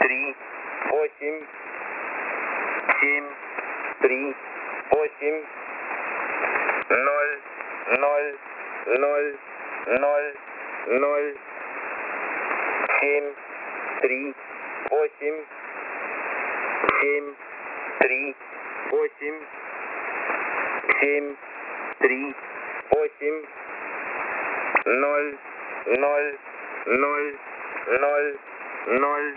3, 8, 7, 3, 8, 0, 0, 0, 0, 0, 7, 3, 8, 7, 3, 8, 7, 3, 8, 0, 0, 0, 0, 0,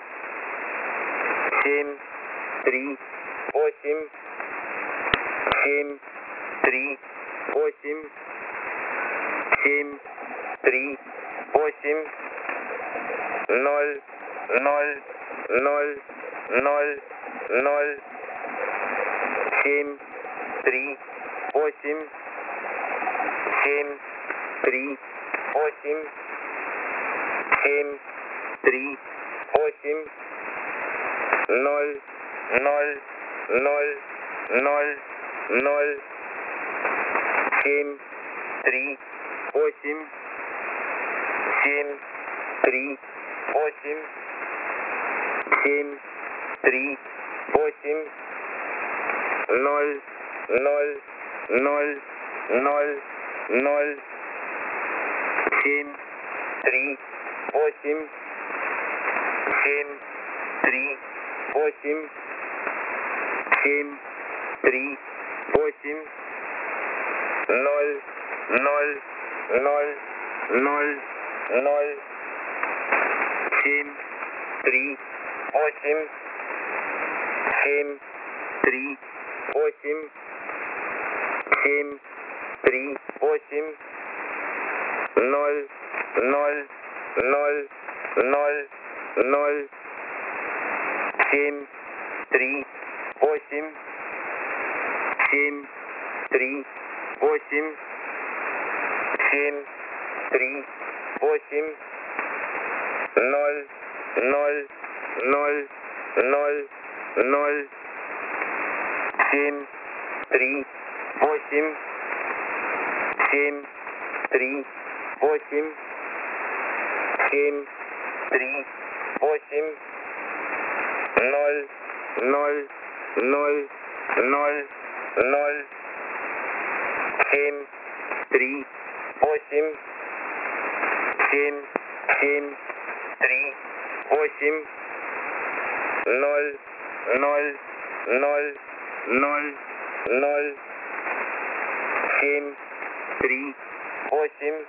7, 3, 8, 7, 3, 8, 7, 3, 8, 0, 0, 0, 0, 0, 7, 3, 8, 7, 3, 8, 7, 3, 8, 0, 0, 0, 0, 0, 7, 3, 8, 7, 3, 8, 7, 3, 8, 0, 0, 0, 0, 0, 7, 3, 8, 7, 3, 8, 7, 3, 8, 0, 0, 0, 0, 0, 7, 3, 8, 7, 3, 8, 7, 3, 8, 0, 0, 0, 0, 0, 7, 3, 8, 7, 3, 8, 7, 3, 8, 0, 0, 0, 0, 0, 7, 3, 8, 7, 3, 8, 7, 3, 8, 0, 0, 0, 0, 0, 7, 3, 8, 7, 7, 3, 8, 0, 0, 0, 0, 0, 7, 3, 8,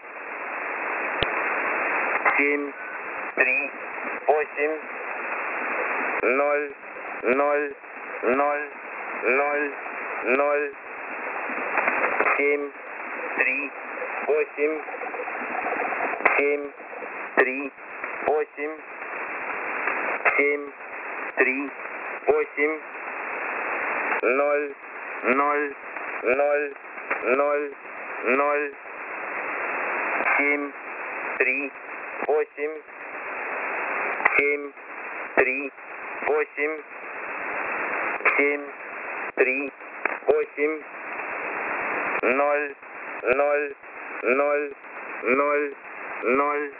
7, 3, 8, 0, 0, 0, 0, 0, 7, 3, 8, 7, 3, 8, 7, 3, 8, 0, 0, 0, 0, 0, 7, 3, 8, 7, 3, 8, 7, 3, 8, 0, 0, 0, 0, 0,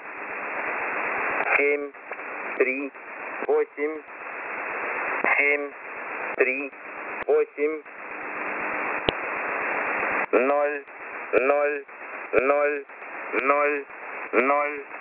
7, 3, 8, 7, 3, 8, 0, 0, 0, 0, 0,